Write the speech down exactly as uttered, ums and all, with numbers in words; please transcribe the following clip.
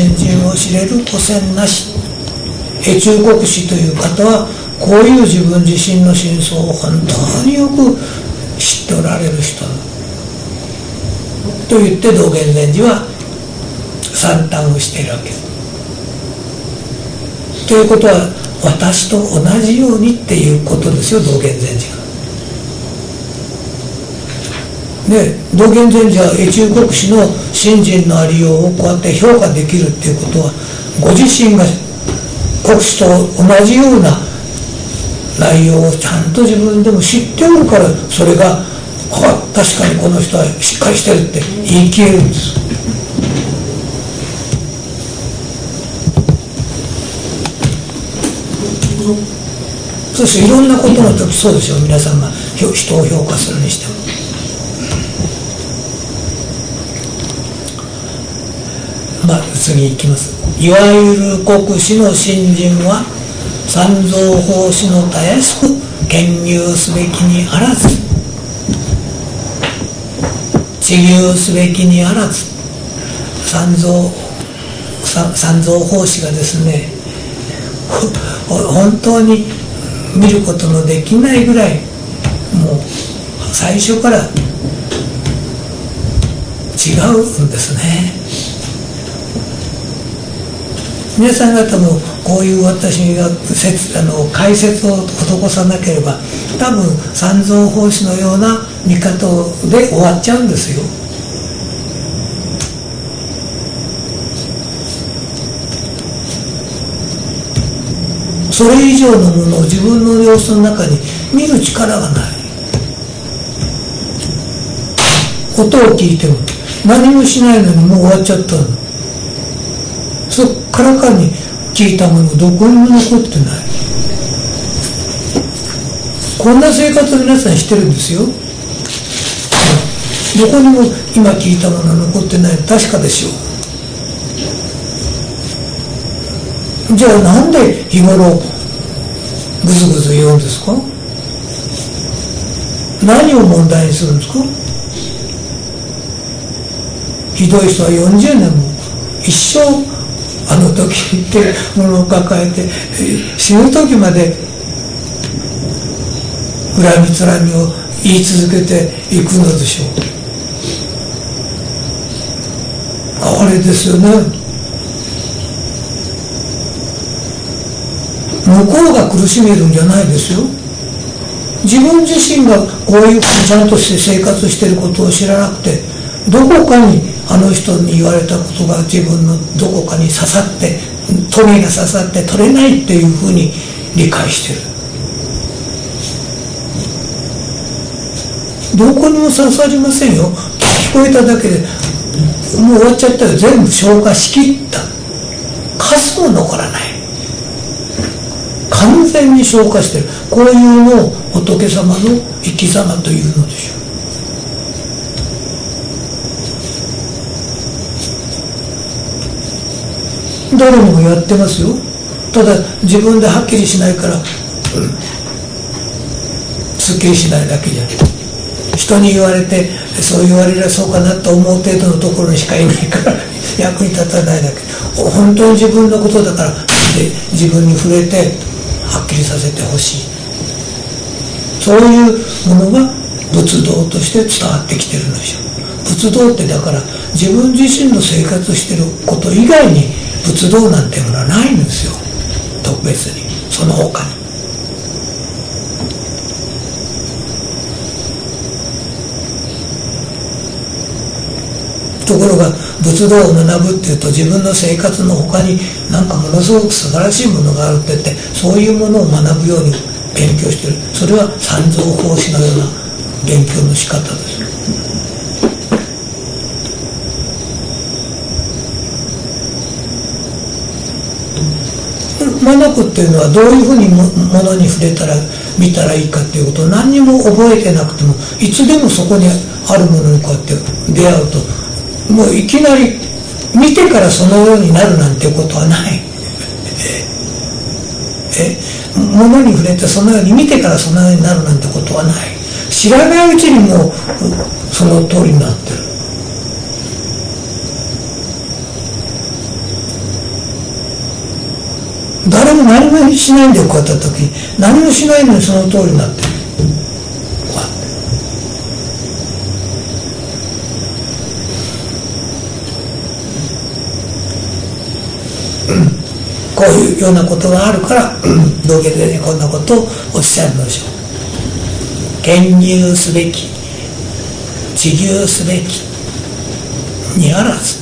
先人を知れる古銭なし。越中国師という方はこういう自分自身の真相を本当によく知っておられる人と言って道元禅師は賛嘆をしているわけです。ということは私と同じようにっていうことですよ、道元禅師が。で道元禅師は越中国師の信心のありようをこうやって評価できるっていうことは、ご自身が国師と同じような内容をちゃんと自分でも知っておるから、それがあ確かにこの人はしっかりしてるって言い切れるんです。そうしていろんなことの時そうでしょう、皆さんが人を評価するにしても。まあ次いきます。いわゆる国師の信心は三蔵法師のたやすく見入すべきにあらず、知入すべきにあらず、三蔵三蔵法師がですね本当に見ることのできないぐらい、もう最初から違うんですね。皆さん方もこういう私が説あの解説を施さなければ、多分三蔵法師のような見方で終わっちゃうんですよ。それ以上のものを自分の様子の中に見る力がない。音を聞いても何もしないのにもう終わっちゃったの。そっからかに聞いたものどこにも残ってない。こんな生活を皆さんしてるんですよ。どこにも今聞いたもの残ってないの確かでしょう。じゃあなんで日頃ぐずぐず言うんですか？何を問題にするんですか？ひどい人はよんじゅうねんも一生あの時ってものを抱えて死ぬ時まで恨みつらみを言い続けていくのでしょう。あれですよね。向こうが苦しめるんじゃないですよ。自分自身がこういうちゃんとして生活していることを知らなくて、どこかにあの人に言われたことが自分のどこかに刺さって、トゲが刺さって取れないっていうふうに理解してる。どこにも刺さりませんよ。聞こえただけでもう終わっちゃったよ。全部消化しきった。カスも残らない。完全に消化してる。こういうのを仏様の生き様というのでしょう。誰にもやってますよ。ただ自分ではっきりしないから、うん、すっきりしないだけじゃん。人に言われてそう言われりゃそうかなと思う程度のところにしかいないから役に立たないだけ。本当に自分のことだからで自分に触れてはっきりさせてほしい。そういうものが仏道として伝わってきてるのでしょう。仏道ってだから自分自身の生活してること以外に仏道なんてものはないんですよ。特別にその他に。ところが仏道を学ぶっていうと自分の生活の他に何かものすごく素晴らしいものがあるって言って、そういうものを学ぶように勉強してる。それは三蔵法師のような勉強の仕方です。学ぶっていうのはどういうふうにものに触れたら見たらいいかっていうことを何にも覚えてなくても、いつでもそこにあるものにこうやって出会うと、もういきなり見てからそのようになるなんてことはないえ物に触れてそのように見てからそのようになるなんてことはない。知らないうちにもうその通りになってる。 誰も何もしないんでこうやった時に、何もしないのにその通りになってる。こうやってこういうようなことがあるから道家で、ね、こんなことをおっしゃるのでしょう。研入すべき、自牛すべきにあらず、